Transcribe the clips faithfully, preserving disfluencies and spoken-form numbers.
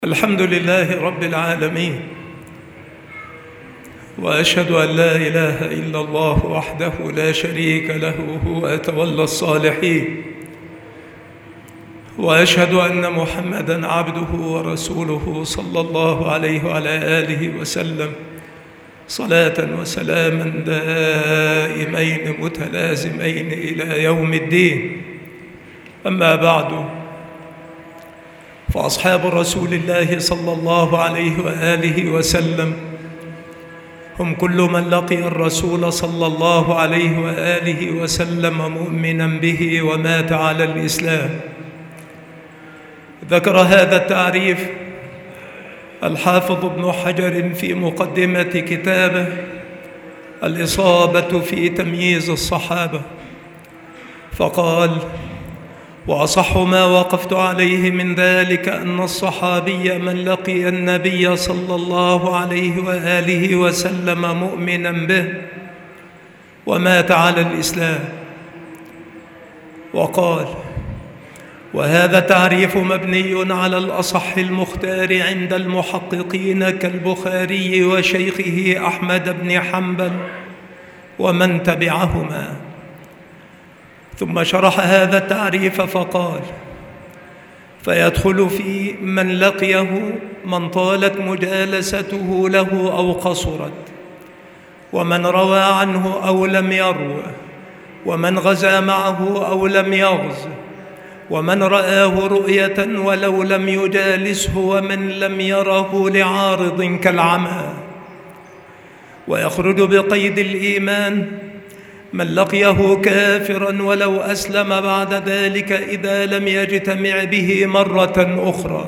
الحمد لله رب العالمين، وأشهد أن لا إله إلا الله وحده لا شريك له هو يتولى الصالحين، وأشهد أن محمدًا عبده ورسوله صلى الله عليه وعلى آله وسلم صلاة وسلاما دائمين متلازمين إلى يوم الدين. أما بعد، فأصحاب رسول الله صلى الله عليه وآله وسلم هم كل من لقي الرسول صلى الله عليه وآله وسلم مؤمنا به ومات على الإسلام. ذكر هذا التعريف الحافظ ابن حجر في مقدمة كتابه الإصابة في تمييز الصحابة، فقال: وأصح ما وقفت عليه من ذلك أن الصحابي من لقي النبي صلى الله عليه وآله وسلم مؤمنا به ومات على الإسلام. وقال: وهذا تعريف مبني على الأصح المختار عند المحققين كالبخاري وشيخه أحمد بن حنبل ومن تبعهما. ثم شرح هذا التعريف فقال: فيدخل في من لقيه من طالت مجالسته له أو قصرت، ومن روى عنه أو لم يروه، ومن غزا معه أو لم يغز، ومن رآه رؤية ولو لم يجالسه، ومن لم يره لعارض كالعمى. ويخرج بقيد الإيمان من لقيه كافرا ولو أسلم بعد ذلك إذا لم يجتمع به مرة أخرى.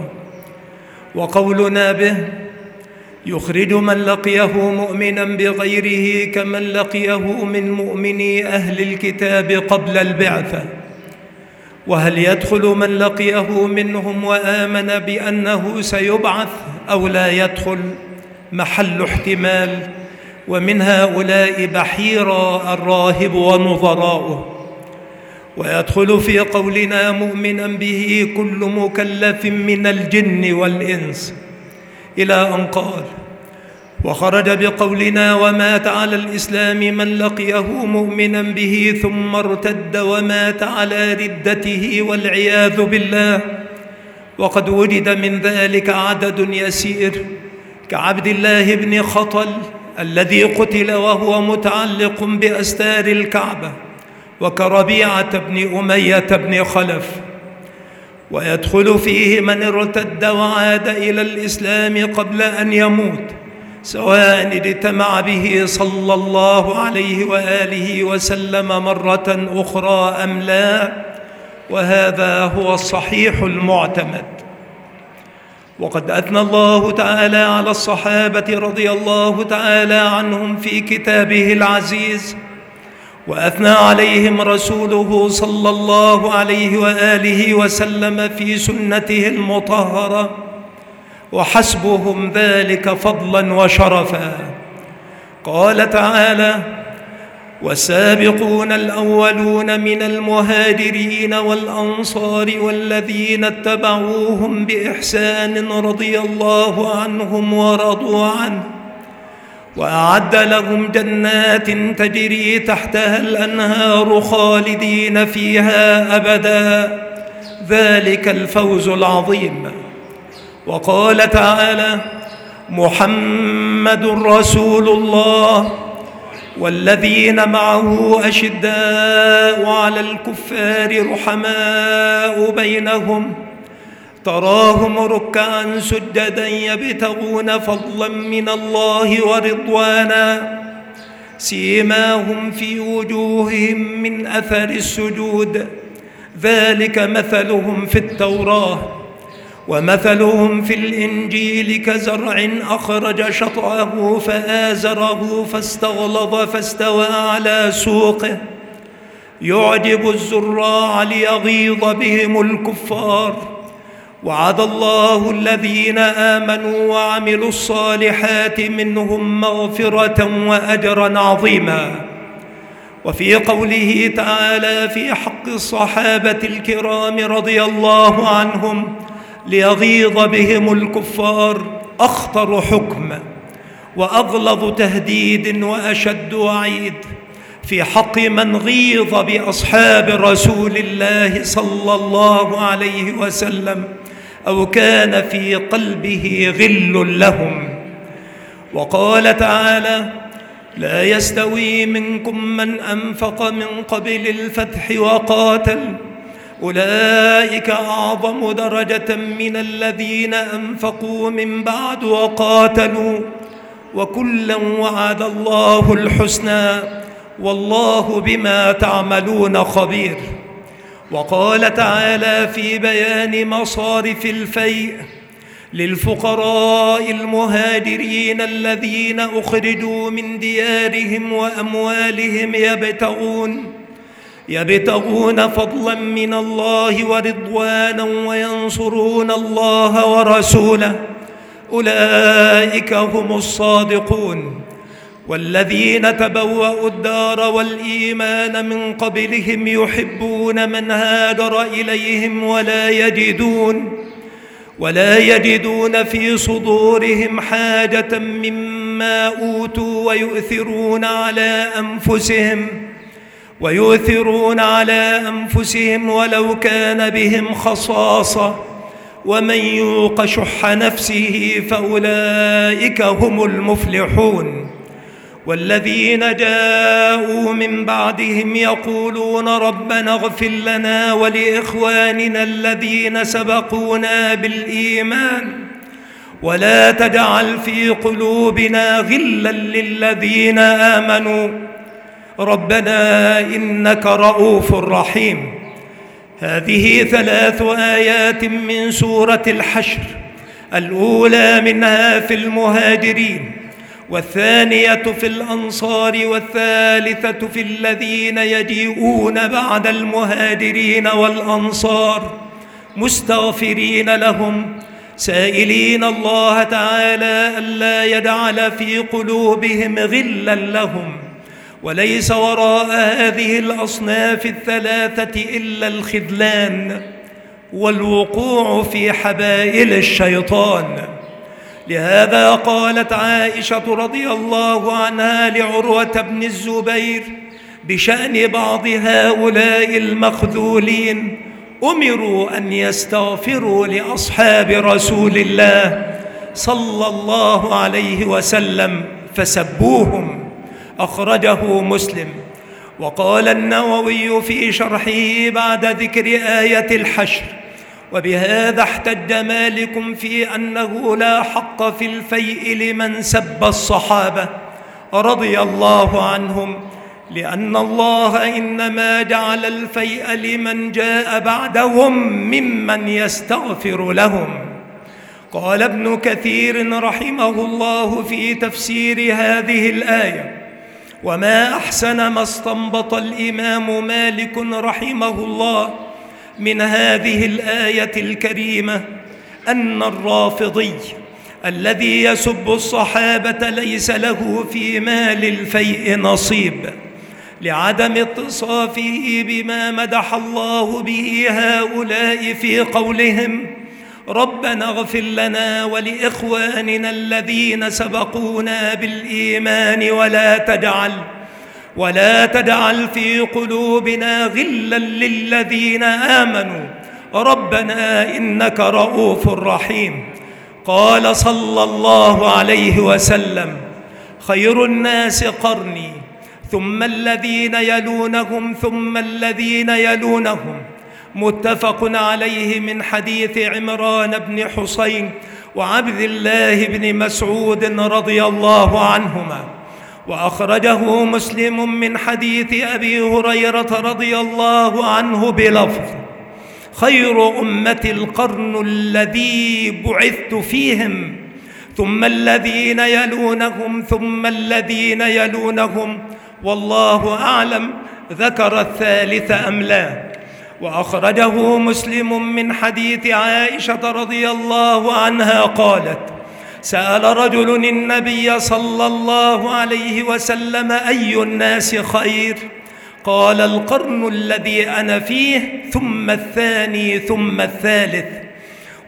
وقولنا به يخرج من لقيه مؤمنا بغيره كمن لقيه من مؤمني أهل الكتاب قبل البعثة. وهل يدخل من لقيه منهم وآمن بأنه سيبعث أو لا يدخل؟ محل احتمال، ومن هؤلاء بحيرا الراهب ونظراؤه. ويدخل في قولنا مؤمنا به كل مكلف من الجن والإنس، إلى أن قال: وخرج بقولنا ومات على الإسلام من لقيه مؤمنا به ثم ارتد ومات على ردته والعياذ بالله. وقد وجد من ذلك عدد يسير كعبد الله بن خطل الذي قتل وهو متعلق بأستار الكعبة، وكربيعة بن أمية بن خلف. ويدخل فيه من ارتد وعاد إلى الإسلام قبل أن يموت، سواء اجتمع به صلى الله عليه وآله وسلم مرة أخرى أم لا، وهذا هو الصحيح المعتمد. وقد أثنى الله تعالى على الصحابة رضي الله تعالى عنهم في كتابه العزيز، وأثنى عليهم رسوله صلى الله عليه وآله وسلم في سنته المطهرة، وحسبهم ذلك فضلا وشرفا. قال تعالى: والسابقون الأولون من المهاجرين والأنصار والذين اتبعوهم بإحسان رضي الله عنهم ورضوا عنه، وأعد لهم جنات تجري تحتها الأنهار خالدين فيها أبدا، ذلك الفوز العظيم. وقال تعالى: محمد رسول الله والذين معه أشداء على الكفار رحماء بينهم، تراهم ركعا سجدا يبتغون فضلا من الله ورضوانا، سيماهم في وجوههم من أثر السجود، ذلك مثلهم في التوراة ومثلهم في الإنجيل كزرع أخرج شطأه فآزره فاستغلظ فاستوى على سوقه يعجب الزراع ليغيظ بهم الكفار. وعد الله الذين آمنوا وعملوا الصالحات منهم مغفرة وأجرا عظيما. وفي قوله تعالى في حق الصحابة الكرام رضي الله عنهم: ليغيظ بهم الكفار أخطر حكم وأغلظ تهديد وأشد وعيد في حق من غيظ بأصحاب رسول الله صلى الله عليه وسلم أو كان في قلبه غل لهم. وقال تعالى: لا يستوي منكم من أنفق من قبل الفتح وقاتل أولئك أعظم درجة من الذين أنفقوا من بعد وقاتلوا وكلا وعد الله الحسنى والله بما تعملون خبير. وقال تعالى في بيان مصارف الفيء: للفقراء المهاجرين الذين أخرجوا من ديارهم وأموالهم يبتغون يبتغون فضلا من الله ورضوانا وينصرون الله ورسوله أولئك هم الصادقون. والذين تبوأوا الدار والإيمان من قبلهم يحبون من هاجر إليهم ولا يجدون ولا يجدون في صدورهم حاجة مما أوتوا ويؤثرون على أنفسهم ويؤثرون على أنفسهم ولو كان بهم خصاصة ومن يوق شح نفسه فأولئك هم المفلحون. والذين جاءوا من بعدهم يقولون ربنا اغفر لنا ولإخواننا الذين سبقونا بالإيمان ولا تجعل في قلوبنا غلا للذين آمنوا ربنا إنك رؤوف رحيم. هذه ثلاث آيات من سورة الحشر، الأولى منها في المهاجرين، والثانية في الأنصار، والثالثة في الذين يجيئون بعد المهاجرين والأنصار مستغفرين لهم سائلين الله تعالى ألا يجعل في قلوبهم غلا لهم. وليس وراء هذه الأصناف الثلاثة إلا الخذلان والوقوع في حبائل الشيطان. لهذا قالت عائشة رضي الله عنها لعروة بن الزبير بشأن بعض هؤلاء المخذولين: أمروا أن يستغفروا لأصحاب رسول الله صلى الله عليه وسلم فسبوهم. أخرجه مسلم. وقال النووي في شرحه بعد ذكر آية الحشر: وبهذا احتج مالك في أنه لا حق في الفيء لمن سب الصحابة رضي الله عنهم، لأن الله إنما جعل الفيء لمن جاء بعدهم ممن يستغفر لهم. قال ابن كثير رحمه الله في تفسير هذه الآية: وما أحسن ما استنبط الإمام مالك رحمه الله من هذه الآية الكريمة أن الرافضي الذي يسب الصحابة ليس له في مال الفيء نصيب، لعدم اتصافه بما مدح الله به هؤلاء في قولهم: ربنا اغفر لنا ولإخواننا الذين سبقونا بالإيمان ولا تجعل ولا تجعل في قلوبنا غلا للذين آمنوا ربنا إنك رؤوف رحيم. قال صلى الله عليه وسلم: خير الناس قرني ثم الذين يلونهم ثم الذين يلونهم. متفق عليه من حديث عمران بن حسين وعبد الله بن مسعود رضي الله عنهما. وأخرجه مسلم من حديث أبي هريرة رضي الله عنه بلفظ: خير أمتي القرن الذي بعثت فيهم ثم الذين يلونهم ثم الذين يلونهم، والله أعلم ذكر الثالث أم لا. وأخرجه مسلم من حديث عائشة رضي الله عنها قالت: سأل رجل النبي صلى الله عليه وسلم: أي الناس خير؟ قال: القرن الذي أنا فيه ثم الثاني ثم الثالث.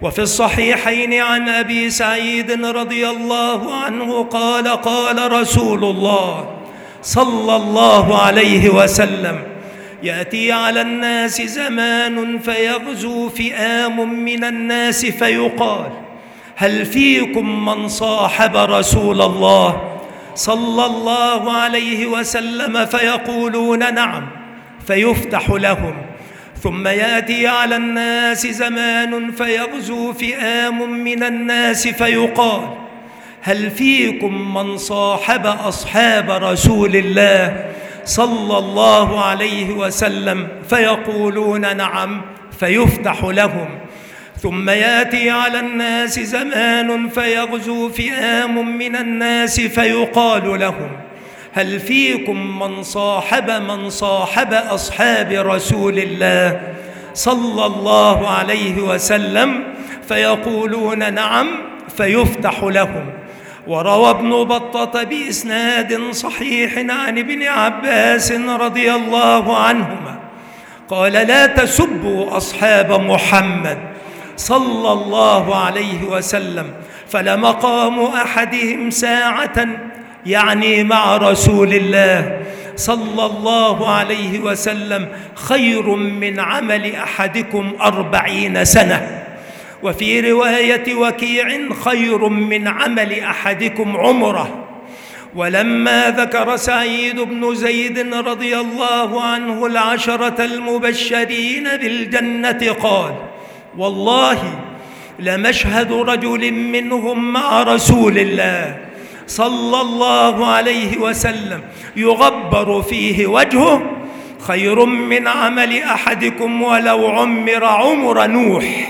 وفي الصحيحين عن أبي سعيد رضي الله عنه قال قال رسول الله صلى الله عليه وسلم: يأتي على الناس زمان فيغزو فئام من الناس فيقال: هل فيكم من صاحب رسول الله صلى الله عليه وسلم؟ فيقولون: نعم، فيفتح لهم. ثم يأتي على الناس زمان فيغزو فئام من الناس فيقال: هل فيكم من صاحب أصحاب رسول الله صلى الله عليه وسلم؟ فيقولون: نعم، فيفتح لهم. ثم يأتي على الناس زمان فيغزو فئام من الناس فيقال لهم: هل فيكم من صاحب من صاحب أصحاب رسول الله صلى الله عليه وسلم؟ فيقولون: نعم، فيفتح لهم. وروى ابن بطة بإسناد صحيح عن ابن عباس رضي الله عنهما قال: لا تسبوا أصحاب محمد صلى الله عليه وسلم، فلمقام أحدهم ساعة، يعني مع رسول الله صلى الله عليه وسلم، خير من عمل أحدكم أربعين سنة. وفي رواية وكيع: خير من عمل أحدكم عمره. ولما ذكر سعيد بن زيد رضي الله عنه العشرة المبشرين بالجنة قال: والله لمشهد رجل منهم مع رسول الله صلى الله عليه وسلم يغبر فيه وجهه خير من عمل أحدكم ولو عمر عمر نوح.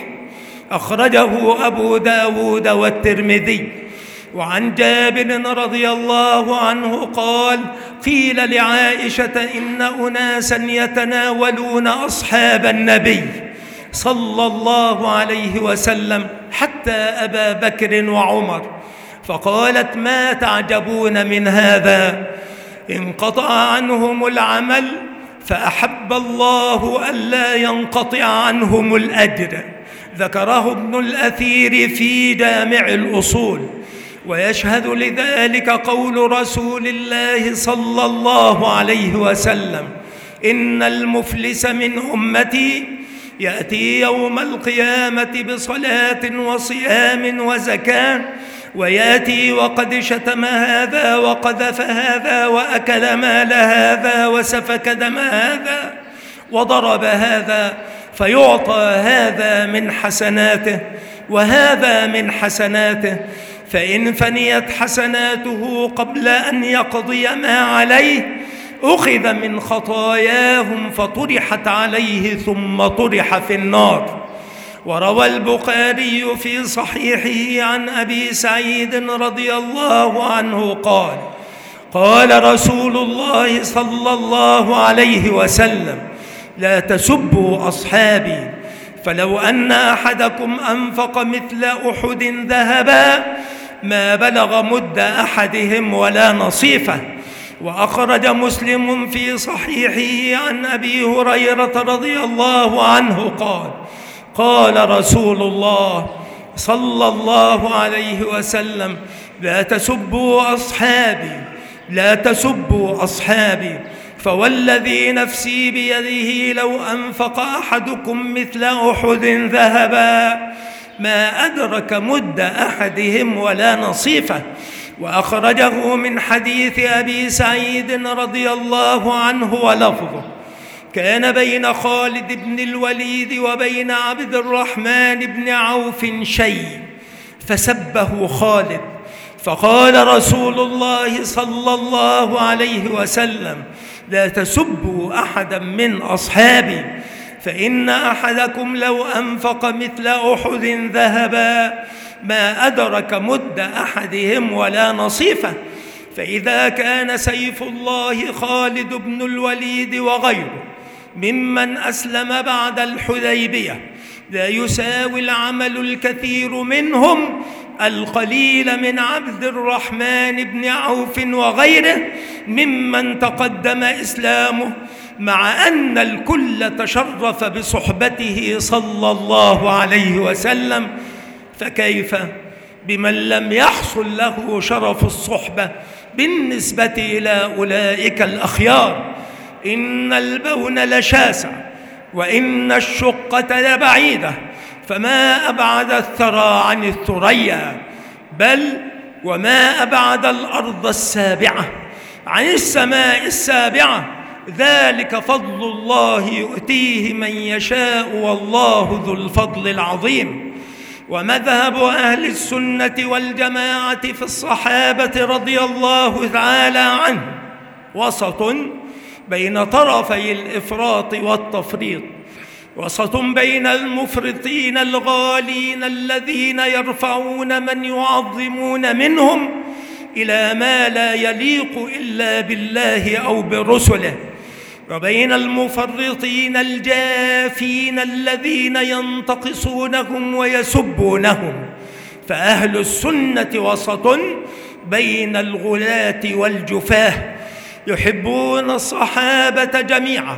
أخرجه أبو داود والترمذي. وعن جابر رضي الله عنه قال: قيل لعائشة: إن أناسا يتناولون أصحاب النبي صلى الله عليه وسلم حتى أبا بكر وعمر، فقالت: ما تعجبون من هذا؟ انقطع عنهم العمل فأحب الله ألا ينقطع عنهم الأجر. ذكره ابن الأثير في جامع الأصول. ويشهد لذلك قول رسول الله صلى الله عليه وسلم: إن المفلس من أمتي يأتي يوم القيامة بصلاة وصيام وزكاة، ويأتي وقد شتم هذا وقذف هذا وأكل مال هذا وسفك دم هذا وضرب هذا، فيعطى هذا من حسناته وهذا من حسناته، فإن فنيت حسناته قبل أن يقضي ما عليه أخذ من خطاياهم فطرحت عليه ثم طرح في النار. وروى البخاري في صحيحه عن أبي سعيد رضي الله عنه قال: قال رسول الله صلى الله عليه وسلم: لا تسبوا أصحابي، فلو أن أحدكم أنفق مثل أحد ذهبا ما بلغ مد أحدهم ولا نصيفه. وأخرج مسلم في صحيحه عن أبي هريرة رضي الله عنه قال: قال رسول الله صلى الله عليه وسلم: لا تسبوا أصحابي، لا تسبوا أصحابي، فوالذي نفسي بيده لو أنفق أحدكم مثل أحد ذهبا ما أدرك مد أحدهم ولا نصيفه. وأخرجه من حديث أبي سعيد رضي الله عنه ولفظه: كان بين خالد بن الوليد وبين عبد الرحمن بن عوف شيء فسبه خالد، فقال رسول الله صلى الله عليه وسلم: لا تسبوا أحدا من أصحابي، فإن أحدكم لو أنفق مثل أحد ذهبا ما أدرك مد أحدهم ولا نصيفه. فإذا كان سيف الله خالد بن الوليد وغيره ممن أسلم بعد الحديبية لا يساوي العمل الكثير منهم القليل من عبد الرحمن بن عوف وغيره ممن تقدم إسلامه، مع أن الكل تشرف بصحبته صلى الله عليه وسلم فكيف بمن لم يحصل له شرف الصحبة بالنسبة إلى أولئك الأخيار؟ إن البون لشاسع وإن الشقة لبعيدة، فما أبعد الثرى عن الثريا، بل وما أبعد الأرض السابعة عن السماء السابعة. ذلك فضل الله يؤتيه من يشاء والله ذو الفضل العظيم. ومذهب أهل السنة والجماعة في الصحابة رضي الله تعالى عنهم وسط بين طرفي الإفراط والتفريط، وسط بين المفرطين الغالين الذين يرفعون من يعظمون منهم إلى ما لا يليق إلا بالله أو برسله، وبين المفرطين الجافين الذين ينتقصونهم ويسبونهم. فأهل السنة وسط بين الغلاة والجفاه، يحبون الصحابة جميعا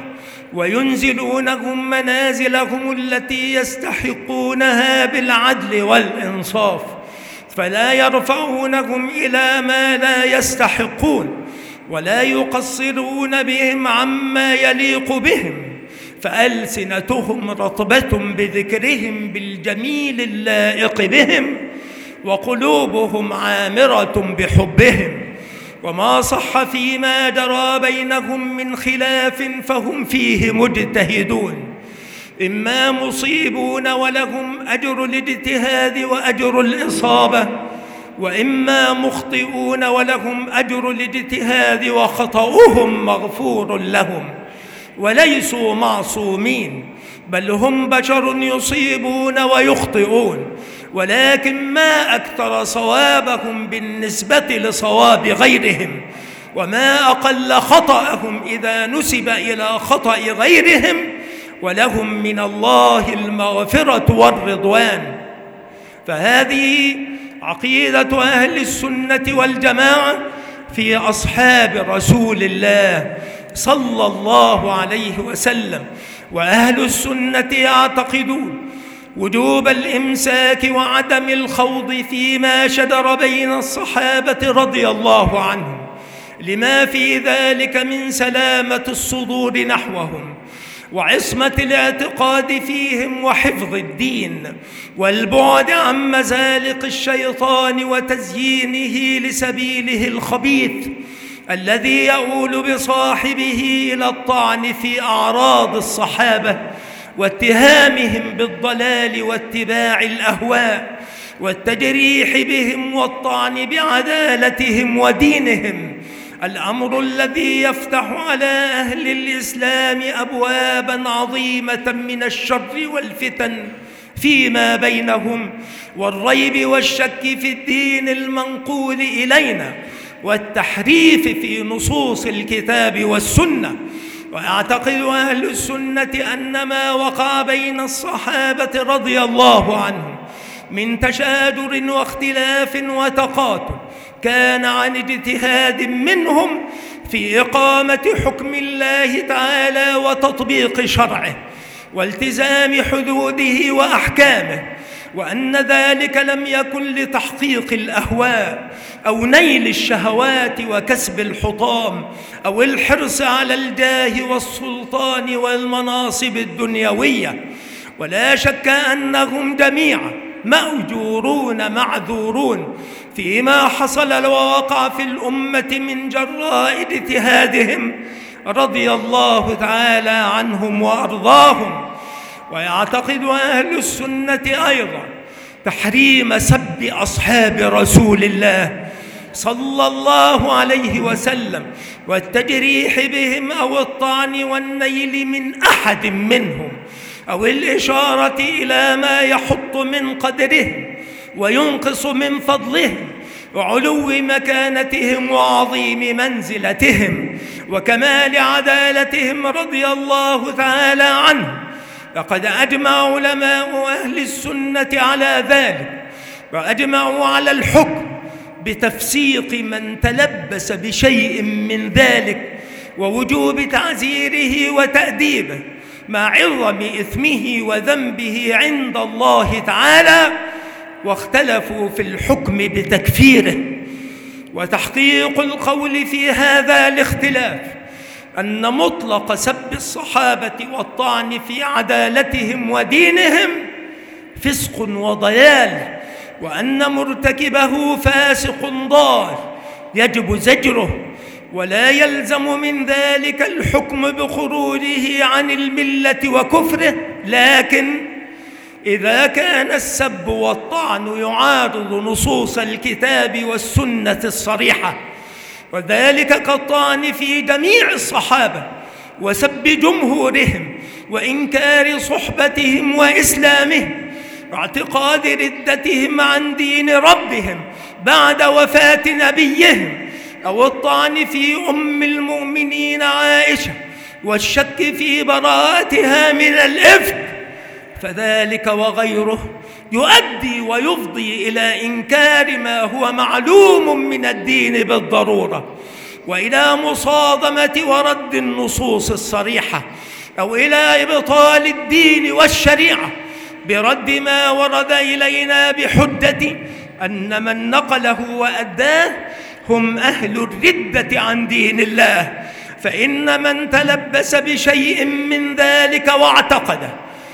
وينزلونهم منازلهم التي يستحقونها بالعدل والإنصاف، فلا يرفعونهم إلى ما لا يستحقون ولا يقصرون بهم عما يليق بهم، فألسنتهم رطبة بذكرهم بالجميل اللائق بهم، وقلوبهم عامرة بحبهم. وما صح فيما جرى بينهم من خلاف فهم فيه مجتهدون، إما مصيبون ولهم أجر الاجتهاد وأجر الإصابة، وإما مخطئون ولهم أجر الاجتهاد وخطأهم مغفور لهم، وليسوا معصومين، بل هم بشر يصيبون ويخطئون، ولكن ما أكثر صوابهم بالنسبة لصواب غيرهم، وما أقل خطأهم إذا نسب إلى خطأ غيرهم، ولهم من الله المغفرة والرضوان. فهذه عقيدة أهل السنة والجماعة في أصحاب رسول الله صلى الله عليه وسلم. وأهل السنة يعتقدون وجوب الإمساك وعدم الخوض فيما شجر بين الصحابة رضي الله عنهم، لما في ذلك من سلامة الصدور نحوهم وعصمة الاعتقاد فيهم وحفظ الدين، والبعد عن مزالق الشيطان وتزيينه لسبيله الخبيث الذي يؤول بصاحبه إلى الطعن في أعراض الصحابة واتهامهم بالضلال واتباع الأهواء والتجريح بهم والطعن بعدالتهم ودينهم، الأمر الذي يفتح على أهل الإسلام أبوابا عظيمة من الشر والفتن فيما بينهم والريب والشك في الدين المنقول إلينا والتحريف في نصوص الكتاب والسنة. ويعتقد أهل السنة أن ما وقع بين الصحابة رضي الله عنهم من تشاجر واختلاف وتقاتل كان عن اجتهاد منهم في إقامة حكم الله تعالى وتطبيق شرعه والتزام حدوده وأحكامه، وأن ذلك لم يكن لتحقيق الأهواء أو نيل الشهوات وكسب الحطام أو الحرص على الجاه والسلطان والمناصب الدنيوية. ولا شك أنهم جميعا مأجورون معذورون فيما حصل ووقع في الأمة من جراء اجتهادهم رضي الله تعالى عنهم وأرضاهم. ويعتقد أهل السنة أيضا تحريم سب أصحاب رسول الله صلى الله عليه وسلم والتجريح بهم أو الطعن والنيل من أحد منهم أو الإشارة إلى ما يحط من قدرهم وينقص من فضلهم وعلو مكانتهم وعظيم منزلتهم وكمال عدالتهم رضي الله تعالى عنهم. لقد أجمع علماء أهل السنة على ذلك، وأجمعوا على الحكم بتفسيق من تلبس بشيء من ذلك ووجوب تعزيره وتأديبه مع عظم إثمه وذنبه عند الله تعالى، واختلفوا في الحكم بتكفيره. وتحقيق القول في هذا الاختلاف أن مطلق سب الصحابة والطعن في عدالتهم ودينهم فسق وضلال، وأن مرتكبه فاسق ضال يجب زجره، ولا يلزم من ذلك الحكم بخروجه عن الملة وكفره. لكن إذا كان السب والطعن يعارض نصوص الكتاب والسنة الصريحة، وذلك كالطعن في جميع الصحابة وسب جمهورهم وإنكار صحبتهم وإسلامهم واعتقاد ردتهم عن دين ربهم بعد وفاة نبيهم، أو الطعن في أم المؤمنين عائشة والشك في براءتها من الإفك، فذلك وغيره يؤدي ويفضي إلى إنكار ما هو معلوم من الدين بالضرورة، وإلى مصادمة ورد النصوص الصريحة، أو إلى إبطال الدين والشريعة برد ما ورد إلينا بحجة أن من نقله وأداه هم أهل الردة عن دين الله. فإن من تلبس بشيء من ذلك واعتقده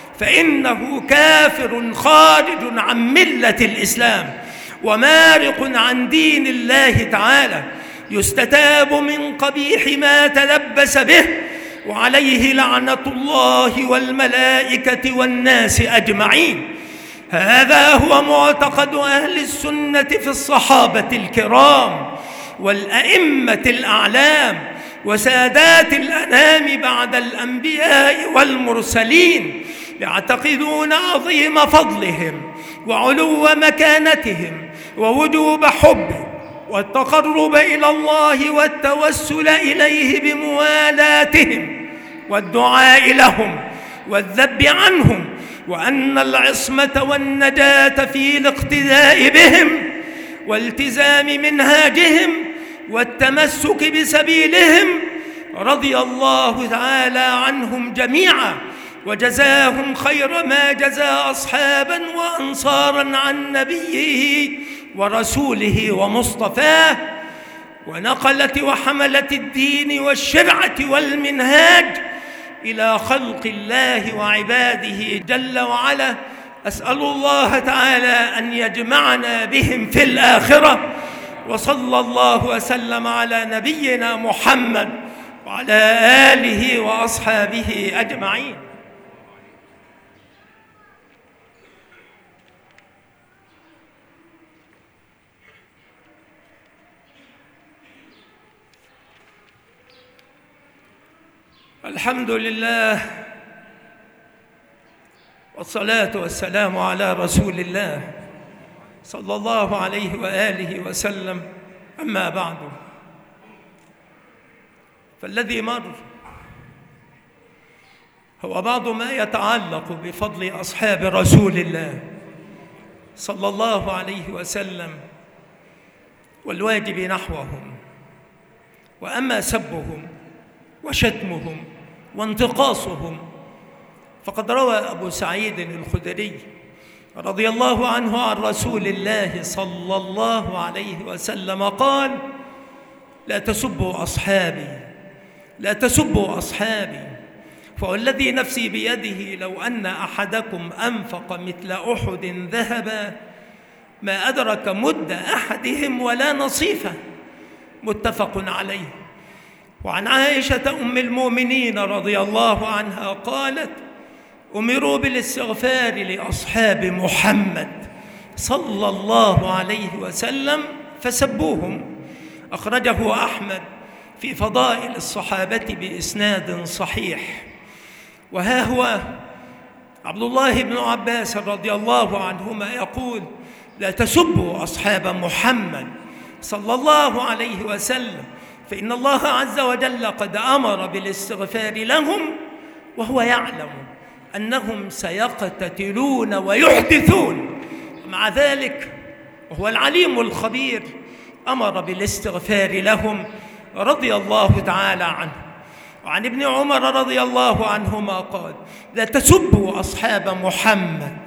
فإنه كافر خارج عن ملة الإسلام ومارق عن دين الله تعالى، يستتاب من قبيح ما تلبس به، وعليه لعنة الله والملائكة والناس أجمعين. هذا هو معتقد أهل السنة في الصحابة الكرام والأئمة الأعلام وسادات الأنام بعد الأنبياء والمرسلين، يعتقدون عظيم فضلهم وعلو مكانتهم ووجوب حبه والتقرب إلى الله والتوسل إليه بموالاتهم والدعاء لهم والذب عنهم، وأن العصمة والنجاة في الاقتداء بهم والتزام منهاجهم والتمسك بسبيلهم. رضي الله تعالى عنهم جميعا وجزاهم خير ما جزى أصحابا وأنصارا عن نبيه ورسوله ومصطفاه، ونقلة وحملة الدين والشرعة والمنهاج إلى خلق الله وعباده جل وعلا. أسأل الله تعالى أن يجمعنا بهم في الآخرة، وصلى الله وسلم على نبينا محمد وعلى آله وأصحابه أجمعين. الحمد لله والصلاة والسلام على رسول الله صلى الله عليه وآله وسلم. أما بعد، فالذي مر هو بعض ما يتعلق بفضل أصحاب رسول الله صلى الله عليه وسلم والواجب نحوهم. وأما سبهم وشتمهم وانتقاصهم فقد روى أبو سعيد الخدري رضي الله عنه عن رسول الله صلى الله عليه وسلم قال: لا تسبوا أصحابي، لا تسبوا أصحابي، فوالذي نفسي بيده لو أن أحدكم أنفق مثل أحد ذهبا ما أدرك مد أحدهم ولا نصيفه. متفق عليه. وعن عائشة أم المؤمنين رضي الله عنها قالت: أمروا بالاستغفار لأصحاب محمد صلى الله عليه وسلم فسبوهم. أخرجه أحمد في فضائل الصحابة بإسناد صحيح. وها هو عبد الله بن عباس رضي الله عنهما يقول: لا تسبوا أصحاب محمد صلى الله عليه وسلم، فإن الله عز وجل قد أمر بالاستغفار لهم وهو يعلم أنهم سيقتتلون ويحدثون، مع ذلك وهو العليم الخبير أمر بالاستغفار لهم رضي الله تعالى عنه. وعن ابن عمر رضي الله عنهما قال: لا تسبوا أصحاب محمد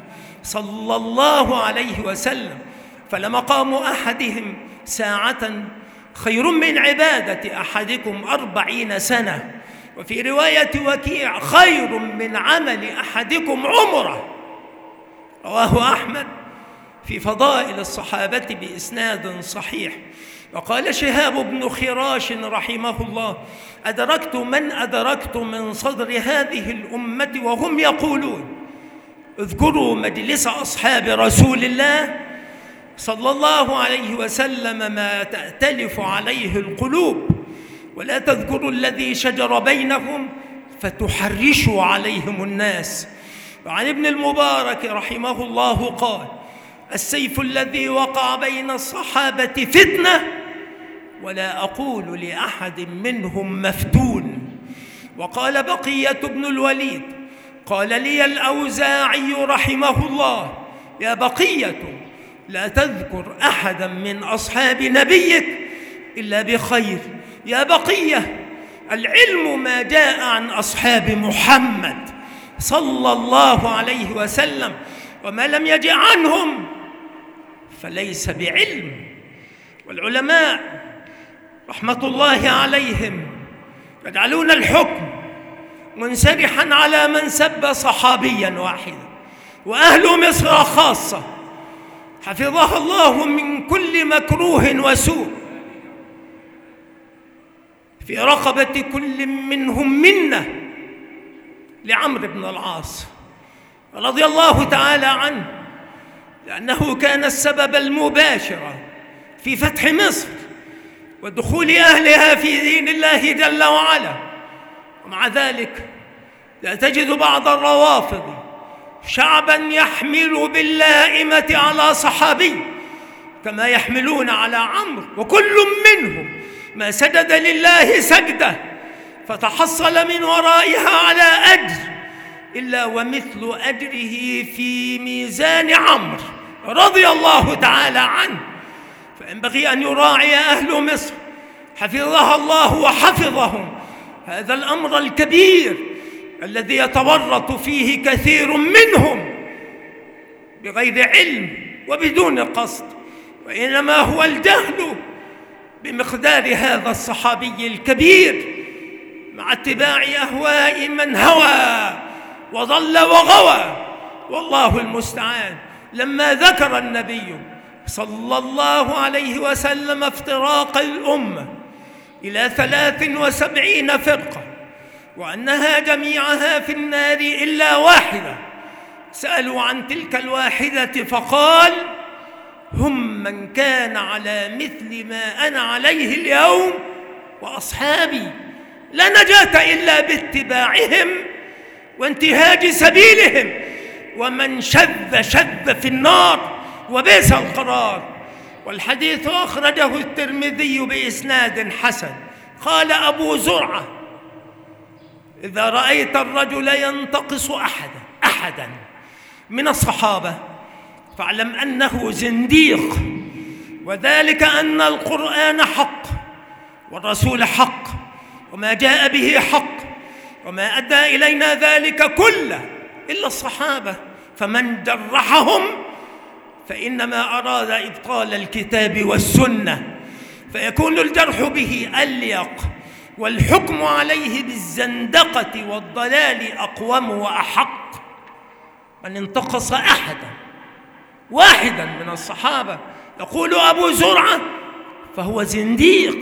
صلى الله عليه وسلم، فلمقام أحدهم ساعة خير من عبادة أحدكم أربعين سنة، وفي رواية وكيع خير من عمل أحدكم عمره. رواه أحمد في فضائل الصحابة بإسناد صحيح. وقال شهاب بن خراش رحمه الله: أدركت من أدركت من صدر هذه الأمة وهم يقولون: اذكروا مجلس أصحاب رسول الله صلى الله عليه وسلم ما تأتلف عليه القلوب، ولا تذكروا الذي شجر بينهم فتحرشوا عليهم الناس. وعن ابن المبارك رحمه الله قال: السيف الذي وقع بين الصحابة فتنة، ولا أقول لأحد منهم مفتون. وقال بقية بن الوليد: قال لي الأوزاعي رحمه الله: يا بقية، لا تذكر أحدا من أصحاب نبيك إلا بخير. يا بقية، العلم ما جاء عن أصحاب محمد صلى الله عليه وسلم، وما لم يجئ عنهم فليس بعلم. والعلماء رحمة الله عليهم يجعلون الحكم منسرحا على من سب صحابيا واحدا، وأهل مصر خاصة حفظها الله من كل مكروه وسوء، في رقبة كل منهم منة لعمرو بن العاص رضي الله تعالى عنه، لأنه كان السبب المباشر في فتح مصر ودخول أهلها في دين الله جل وعلا. ومع ذلك لا تجد بعض الروافض شعبا يحمل باللائمة على صحابي كما يحملون على عمرو، وكل منهم ما سجد لله سجدة فتحصل من ورائها على أجر إلا ومثل أجره في ميزان عمرو رضي الله تعالى عنه. فينبغي أن يراعي أهل مصر حفظها الله وحفظهم هذا الأمر الكبير الذي يتورط فيه كثير منهم بغير علم وبدون قصد، وإنما هو الجهل بمقدار هذا الصحابي الكبير مع اتباع أهواء من هوى وضل وغوى، والله المستعان. لما ذكر النبي صلى الله عليه وسلم افتراق الأمة إلى ثلاث وسبعين فرقة وأنها جميعها في النار إلا واحدة، سألوا عن تلك الواحدة فقال: هم من كان على مثل ما أنا عليه اليوم وأصحابي، لا نجاة إلا باتباعهم وانتهاج سبيلهم، ومن شذ شذ في النار وبئس القرار. والحديث أخرجه الترمذي بإسناد حسن. قال أبو زرعة: إذا رأيت الرجل ينتقص أحدا أحدا من الصحابة فاعلم أنه زنديق، وذلك أن القرآن حق والرسول حق وما جاء به حق، وما أدى إلينا ذلك كله إلا الصحابة، فمن جرحهم فإنما أراد إبطال الكتاب والسنة، فيكون الجرح به أليق والحكم عليه بالزندقة والضلال أقوم وأحق. من انتقص أحدا واحدا من الصحابة يقول أبو زرعة فهو زنديق.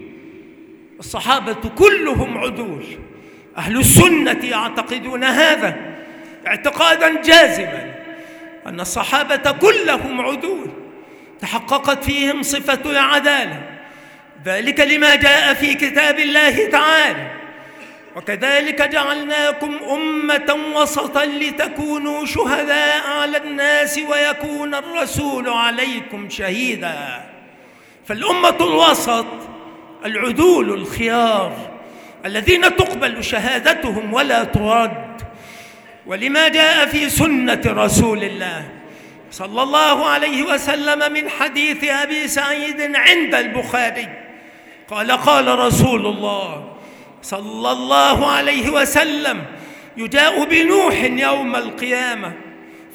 الصحابة كلهم عدول، أهل السنة يعتقدون هذا اعتقادا جازما أن الصحابة كلهم عدول تحققت فيهم صفة العدالة، ذلك لما جاء في كتاب الله تعالى: وكذلك جعلناكم أمة وسطا لتكونوا شهداء على الناس ويكون الرسول عليكم شهيدا. فالأمة الوسط العدول الخيار الذين تقبل شهادتهم ولا ترد، ولما جاء في سنة رسول الله صلى الله عليه وسلم من حديث أبي سعيد عند البخاري قال: قال رسول الله صلى الله عليه وسلم: يجاء بنوح يوم القيامة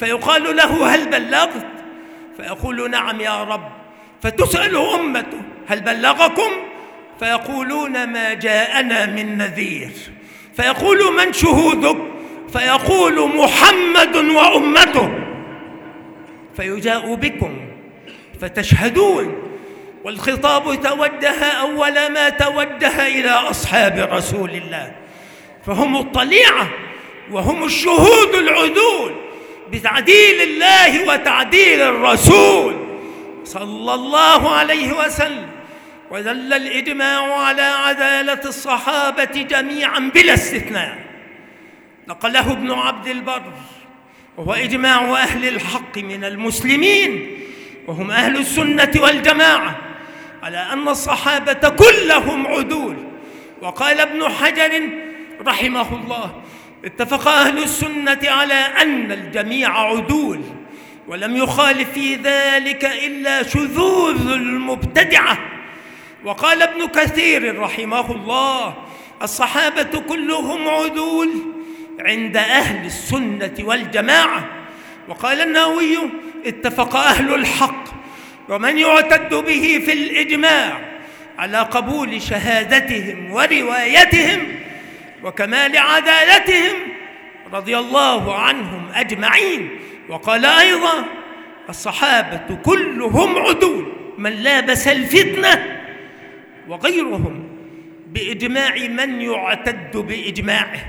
فيقال له: هل بلغت؟ فيقول: نعم يا رب. فتسأل أمته: هل بلغكم؟ فيقولون: ما جاءنا من نذير. فيقول: من شهودك؟ فيقول: محمد وأمته. فيجاء بكم فتشهدون. والخطاب توجه أول ما توجه إلى أصحاب رسول الله، فهم الطليعة وهم الشهود العدول بتعديل الله وتعديل الرسول صلى الله عليه وسلم. ودل الإجماع على عدالة الصحابة جميعا بلا استثناء. نقله ابن عبد البر، وهو إجماع أهل الحق من المسلمين وهم أهل السنة والجماعة على أن الصحابة كلهم عدول. وقال ابن حجر رحمه الله: اتفق أهل السنة على أن الجميع عدول، ولم يخالف في ذلك إلا شذوذ المبتدعة. وقال ابن كثير رحمه الله: الصحابة كلهم عدول عند أهل السنة والجماعة. وقال النووي: اتفق أهل الحق ومن يعتد به في الإجماع على قبول شهادتهم وروايتهم وكمال عدالتهم رضي الله عنهم أجمعين. وقال أيضا: الصحابة كلهم عدول، من لابس الفتنة وغيرهم بإجماع من يعتد بإجماعه،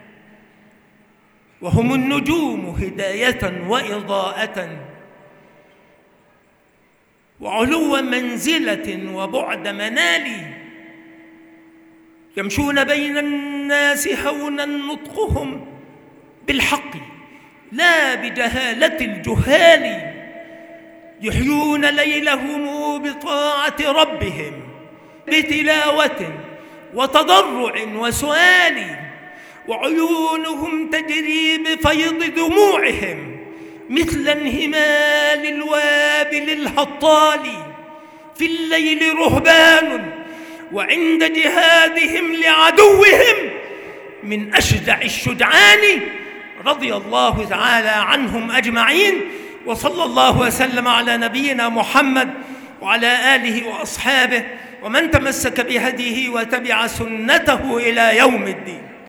وهم النجوم هداية وإضاءة وعلو منزلة وبعد منال، يمشون بين الناس هونا نطقهم بالحق لا بجهالة الجهال، يحيون ليلهم بطاعة ربهم بتلاوة وتضرع وسؤال، وعيونهم تجري بفيض دموعهم مثل انهمال الوابل الهطال. في الليل رهبان وعند جهادهم لعدوهم من أشجع الشجعان، رضي الله تعالى عنهم أجمعين. وصلى الله وسلم على نبينا محمد وعلى آله وأصحابه ومن تمسك بهديه وتبع سنته إلى يوم الدين.